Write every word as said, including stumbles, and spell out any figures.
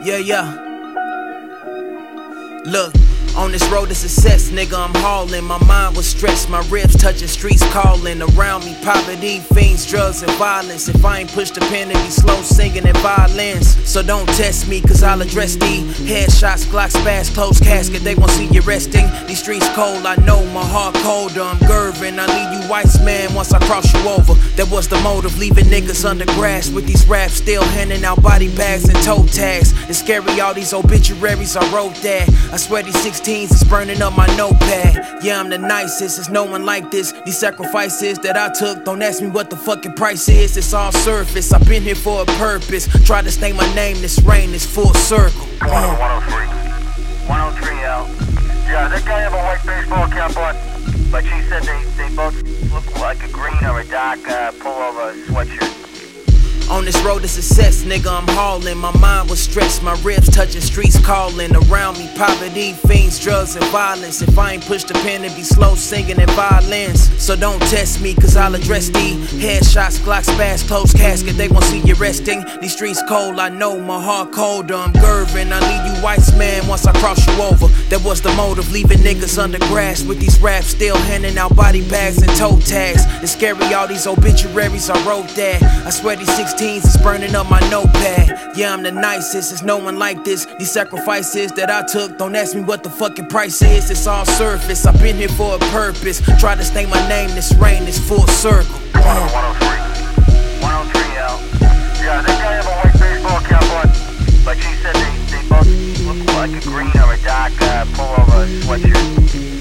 Yeah, yeah. Look, on this road to success, nigga, I'm hauling. My mind was stressed, my ribs touching streets calling. Around me, poverty, fiends, drugs, and violence. If I ain't push the pen, it be slow singing and violins. So don't test me, cause I'll address thee. Headshots, Glocks, spaz, closed casket, they won't see you resting. These streets cold, I know, my heart colder. I'm Gervin, I leave you whites, man, once I cross you over. That was the motive, leaving niggas under grass. With these raps, still handing out body bags and toe tags. It's scary, all these obituaries, I wrote that. I swear these sixteens is burning up my notepad. Yeah, I'm the nicest, there's no one like this. These sacrifices that I took, don't ask me what the fucking price is. It's all surface, I've been here for a purpose. Try to state my name, this rain is full circle. one oh three. one oh three L. Yeah, that guy have a white baseball cap on, but she said they, they both look like a green or a dark uh, pullover sweatshirt. On this road to success, nigga, I'm hauling. My mind was stressed, my ribs touching streets calling. Around me, poverty, fiends, drugs, and violence. If I ain't push the pen, it be slow singing and violins. So don't test me, cause I'll address thee. Headshots, Glocks, spaz, closed casket, they won't see you resting. These streets cold, I know, my heart colder. I'm Gervin, I leave you whites, man, once I cross you over. That was the motive, leaving niggas under grass. With these raps, still handing out body bags and toe tags. It's scary, all these obituaries, I wrote that. I swear these sixteens is burning up my notepad. Yeah, I'm the nicest, there's no one like this. These sacrifices that I took, don't ask me what the fucking price is. It's all surface, I've been here for a purpose. Try to state my name, this rain is full circle. one oh three. one oh three L. Yeah, that guy have a white baseball cap on, but she said they, they both look like a green or a dark uh, pullover sweatshirt.